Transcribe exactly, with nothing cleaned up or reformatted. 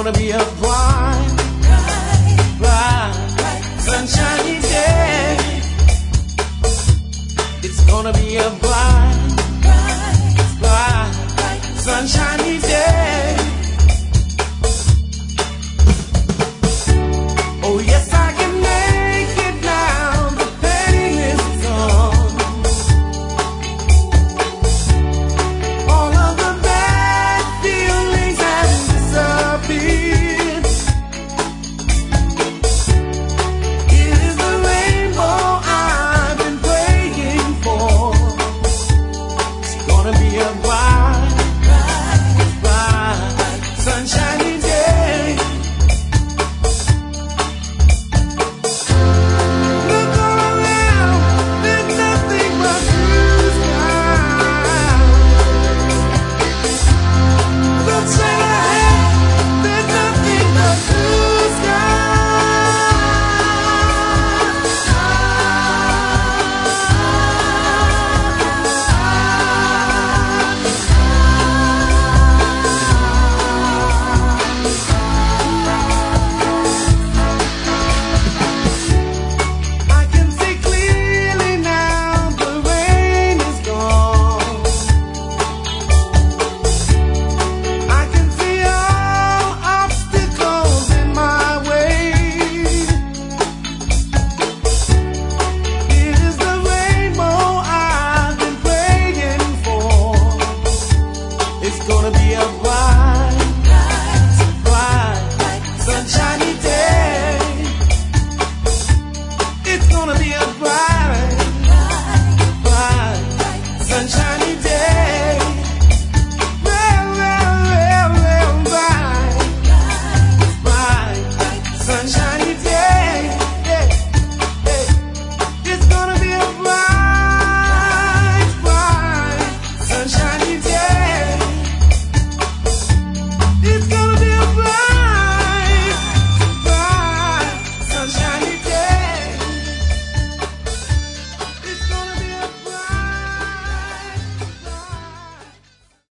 gonna be a bright, bright, bright, sunshiny day. It's gonna be a bright, bright, bright, bright, sunshiny day. Oh yes, I can make it now. The pain is gone. All of the bad feelings have disappeared. It is the rainbow I've been praying for. It's gonna be a bright, bright, bright, sunshiny day. Look all around, there's nothing but blue sky. Look straight ahead, there's nothing but blue I can see clearly now, the rain is gone. I can see all obstacles in my way. It is the rainbow I've been praying for. It's gonna be a bright,